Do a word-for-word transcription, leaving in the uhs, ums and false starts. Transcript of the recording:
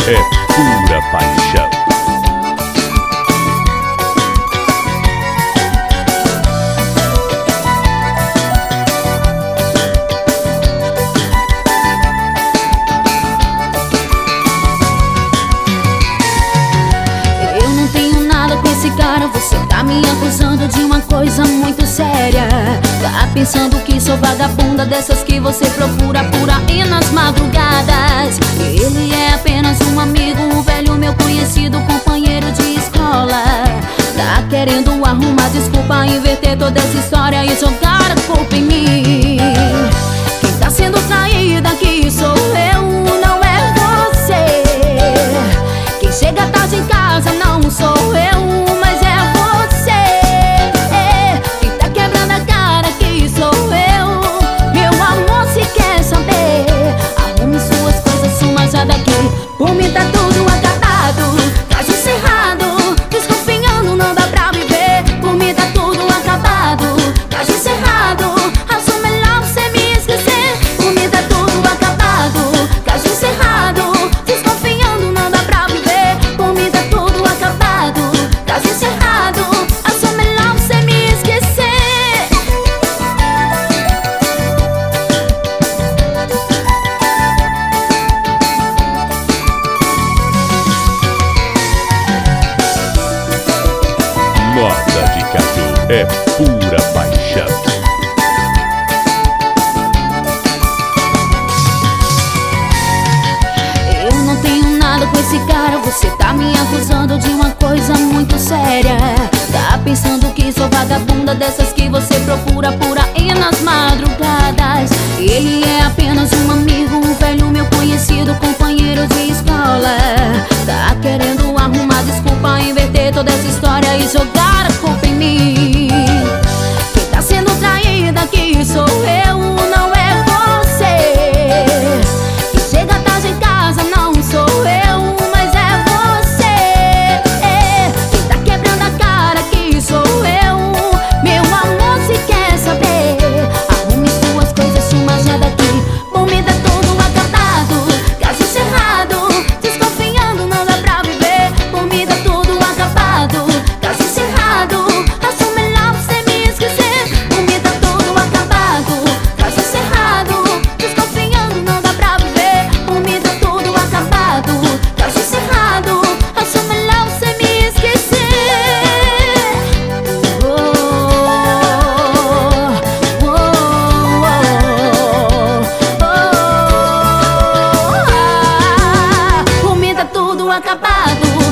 é pura paixão. Eu não tenho nada com esse cara, você tá me acusando de uma coisa muito séria. Tá pensando que sou vagabunda, dessas que você procura por aí nas madrugadas. Ele é apenas um amigo, um velho meu conhecido, companheiro de escola. Tá querendo arrumar desculpa, inverter toda essa história e jogar a culpa em mim. Quem tá sendo traída aqui sou eu, não é você. Quem chega tarde em casa não sou eu, mas é você. Quem tá quebrando a cara aqui sou eu. Meu amor, se quer saber, arrume suas coisas, suma já daqui. Por mim tá tudo acabado, caso encerrado, desconfiando não dá pra viver. Por mim tá tudo acabado, caso encerrado, acho melhor você me esquecer. Por mim tá tudo acabado, caso encerrado, desconfiando não dá pra viver. Por mim tá tudo acabado, caso encerrado, acho melhor você me esquecer. Nota de Caju é pura paixão. Eu não tenho nada com esse cara, você tá me acusando de uma coisa muito séria. Tá pensando que sou vagabunda, dessas que você procura por aí nas madrugadas. Ele é apenas um amigo, um velho meu conhecido, companheiro de escola. Tá querendo arrumar desculpa, inverter toda essa história e jogar a culpa em mim. Quem tá sendo traída aqui sou eu, não é você. Quem chega tarde em casa não sou eu, mas é você. Quem tá quebrando a cara aqui sou eu. Meu amor, se quer saber, arrume suas coisas, suma já daqui. Por mim tá tudo acabado, caso encerrado, desconfiando não dá pra viver. Por mim tá tudo acabado, caso encerrado, acho melhor você me esquecer. Por mim tá tudo acabado, caso encerrado, desconfiando não dá pra viver. Por mim tá tudo acabado, caso encerrado, acho melhor você me esquecer. Oh, oh, oh, oh, oh. Por mim tá tudo acabado,